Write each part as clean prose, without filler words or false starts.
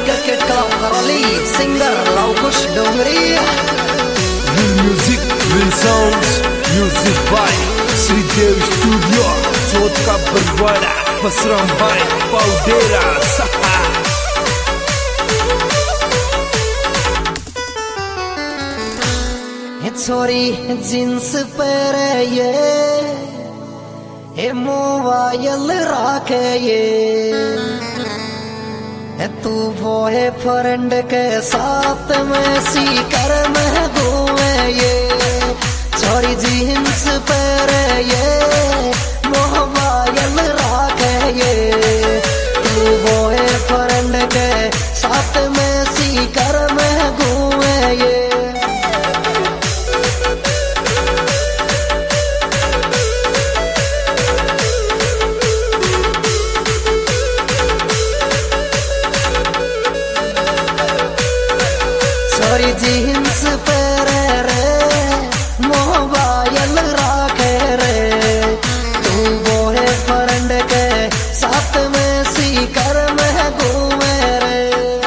Cricket club Karauli singer Lavkush Dongri. Music will sounds music by Shridev studio Chauth का बरवाड़ा बसराम भाई पाउडेरा सहा। छोरी जींस पहरे ये मोबाइल राखे ये तू बॉय फ्रेंड के साथ में सीकर में घूमे ये। छोरी जींस पहरे ये मोबाइल राखे ये तू बॉय फ्रेंड के साथ में सीकर में घूमे ये। छोरी जींस पहरे रे मोबाइल राखे रे तू बॉय फ्रेंड के साथ में सीकर में घूमे रे।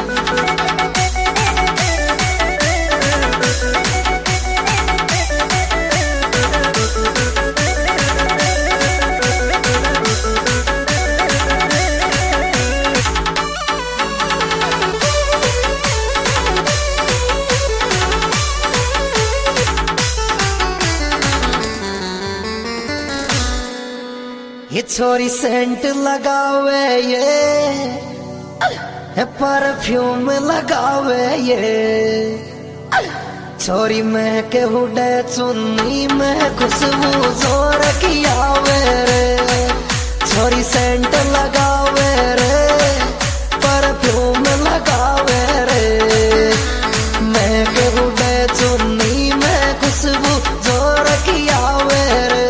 ये छोरी सेंट लगावे ये परफ्यूम लगावे ये। छोरी में के हुडे चुन्नी में खुशबू जोर की आवे रे। छोरी सेंट लगावे रे परफ्यूम लगावे रे मैं के हुडे चुन्नी में खुशबू जोर की आवे रे।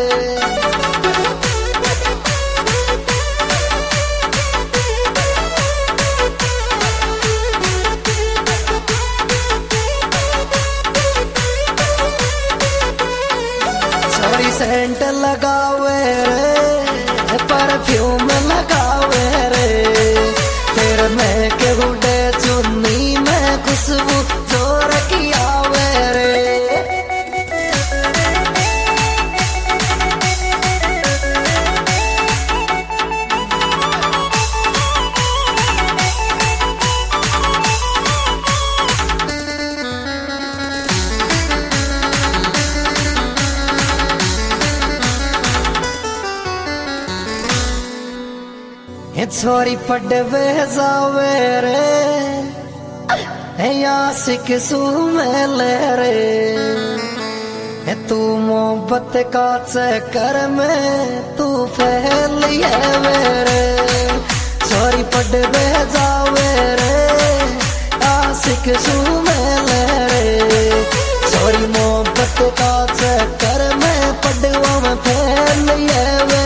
सेंट लगावे रे परफ्यूम लगावे रे फिर मैं के हुडे चुन्नी में खुशबू जोर की आवे रे। छोरी पढ़वे जावे रे आशिक सुमेल रे तू मोहब्बत का चक्कर में तू फैल रे। छोरी पढ़वे जावे रे आशिक सुमेल रे छोरी मोहब्बत का चक्कर में पढ़वा में फैल ये।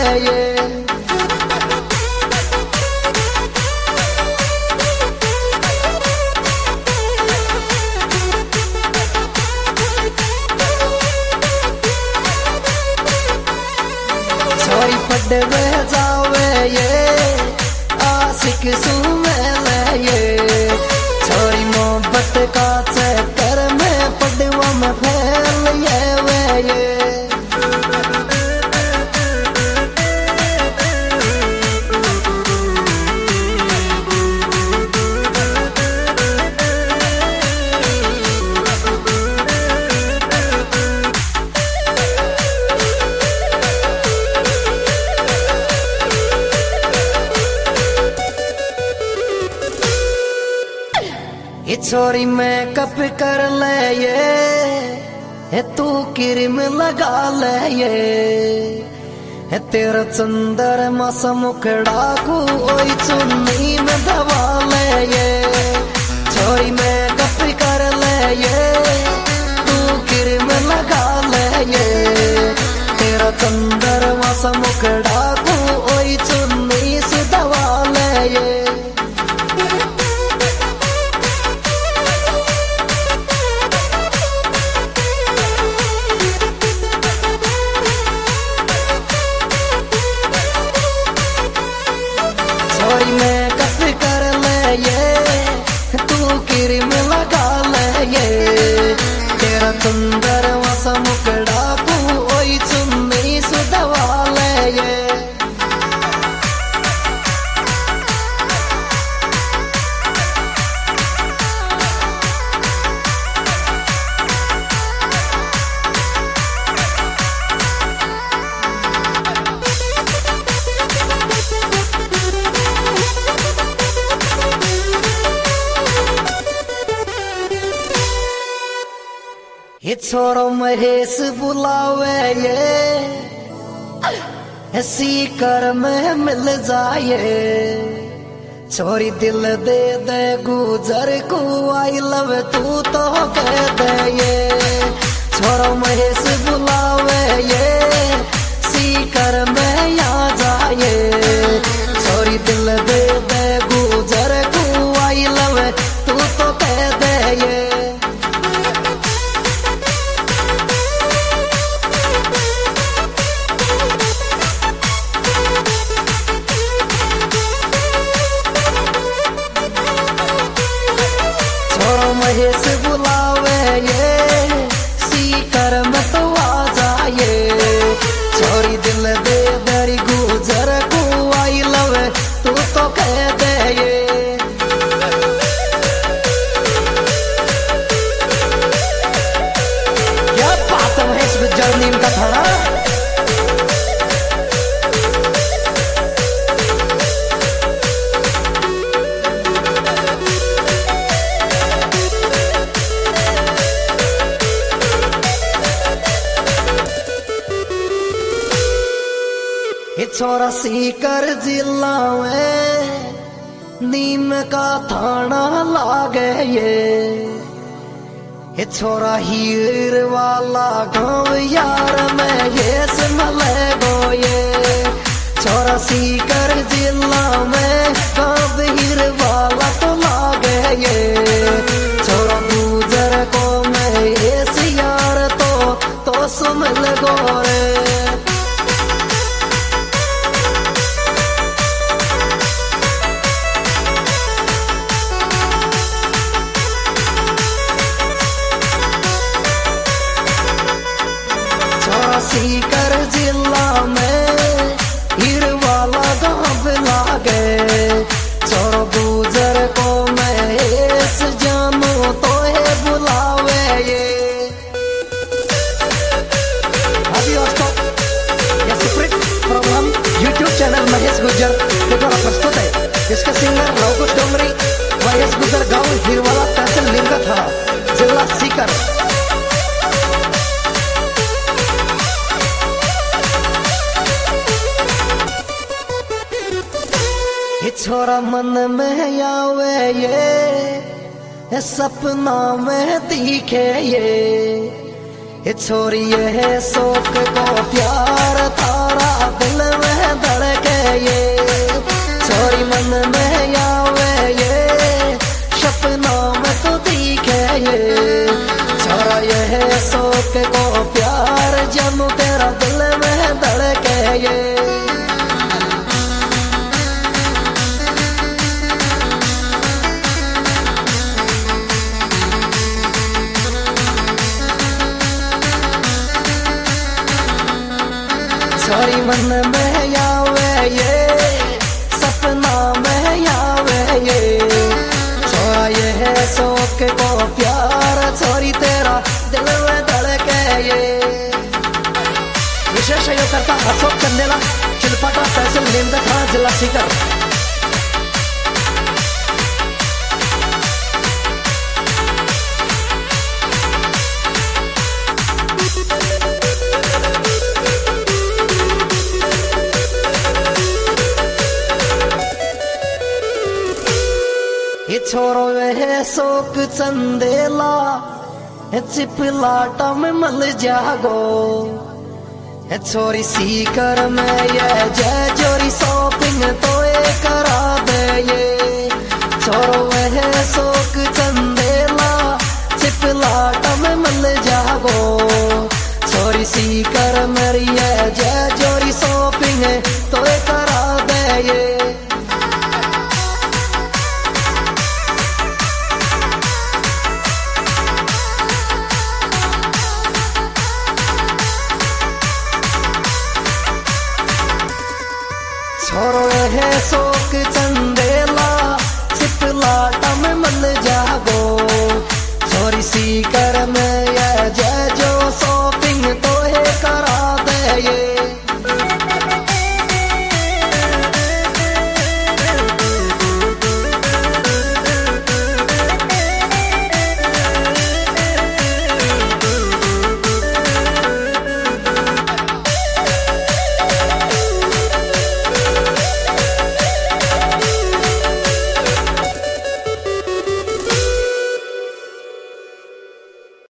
छोरी पढ़वे जावे ये आशिक सुमेल ये छोरी मोहब्बत का चक्कर में पढ़वा में फैल ये। ये छोरी मेकअप कर ले ये तू क्रीम लगा ले ये तेरा चंदर मसा मुखड़ा को ओई चुन्नी में दबा ले ये। छोरी मेकअप कर ले ये तू क्रीम लगा ले ये तेरा चंदर मसा मुखड़ा को ओई चुन्नी से दबा ले ये। छोरी मेकअप कर ले ये ये छोरो महेश बुलावे ये ऐसी कर में मिल जाए छोरी दिल दे दे गुजर को आई लव तू तो कह दे ये छोरो महेश बुलावे ये सीकर में आ जाए छोरी दिल दे दे गुजर को आई लव तू तो कह दे ये महेश बुलावे ये सीकर में तो आ जाए छोरी दिल दे दरी गुजर को आई लव तू तो कह दे ये क्या बात है महेश गुजर नीम का थाना छोरा सीकर जिला में नीम का थाना लागे ये छोरा हीर वाला गांव यार में ये समले गो ये छोरा सीकर जिला में गांव हीर वाला तो लागे ये छोरा गुजर को में ये सियार तो सुमल गो रे सीकर जिला में हीर वाला गांव लागे छोरो गुजर को महेश जानू तो है बुलावे ये अभी दोस्तों यह सुप्रीत program YouTube channel Mahesh Gujar के द्वारा प्रस्तुत है इसका सिंगर लवकुश डोंगरी महेश गुजर गांव हीरवाला तहसील लिंगा था जिला सीकर छोरा मन में आवे ये सपना में दिखे ये छोरी ये शोक को प्यार थारा दिल में धड़के ये छोरी मन में आवे ये सपना में तो दिखे ये छोरा ये शोक को प्यार जब तेरा दिल में धड़के ये छोरी मन में आवे ये सपना में आवे ये छोरा ये है शोक को प्यार छोरी तेरा दिल में धड़के ये विशेष सहयोग करता अशोक चंदेला चिलपाटा तहसील नीमदा थाना जिला सीकर छोरो वह शोक चंदेला चिपलाटा में मल जागो छोरी सीकर में ये जय जोरी शॉपिंग तो करा दे ये छोरो वह शोक चंदेला चिपलाटा में मल जागो छोरी सीकर मेरी ये जय जोरी शॉपिंग तो करा दे ये छोरो है शोक चंदेला चिपलाटा में मल जागो छोरी सीकर में